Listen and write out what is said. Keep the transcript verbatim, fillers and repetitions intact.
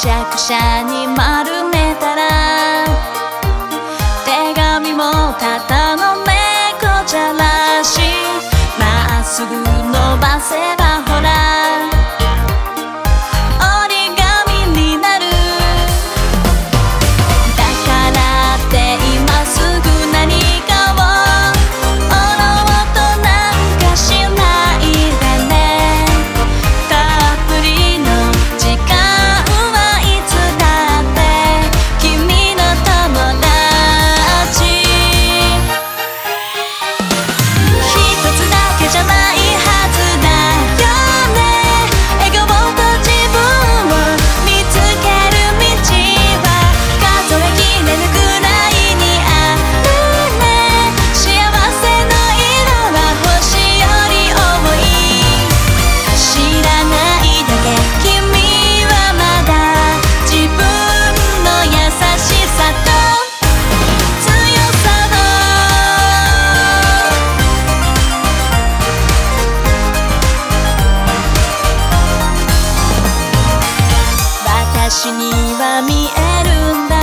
しゃくしゃに丸めたら手紙もただの猫じゃらしまっすぐ伸ばせばほら折り紙になるだからって今すぐ何かを折ろうとなんかしないでねたっぷりの時間はいつだって君の友達一つだけじゃないはずだよね笑顔と自分を見つける道は数えきれぬくらいにあるね幸せの色は星より多い知らないだけ君はまだ自分の優しさと強さを私には見えるんだ